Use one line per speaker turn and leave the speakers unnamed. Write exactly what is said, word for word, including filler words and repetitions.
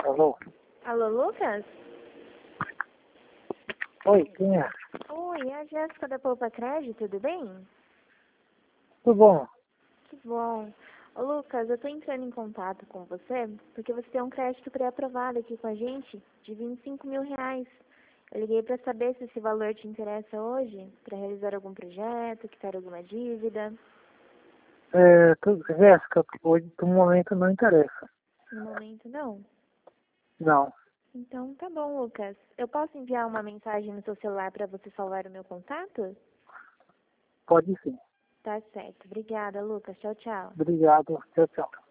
Alô?
Alô, Lucas?
Oi, quem é?
Oi, é a Jéssica da Poupa Crédito, tudo bem?
Tudo bom?
Que bom. Ô, Lucas, eu tô entrando em contato com você porque você tem um crédito pré-aprovado aqui com a gente de vinte e cinco mil reais. Eu liguei para saber se esse valor te interessa hoje para realizar algum projeto, quitar alguma dívida.
É, tu, Jéssica, hoje no momento não interessa.
No momento, não.
Não.
Então, tá bom, Lucas. Eu posso enviar uma mensagem no seu celular para você salvar o meu contato?
Pode sim.
Tá certo. Obrigada, Lucas. Tchau, tchau.
Obrigado. Tchau, tchau.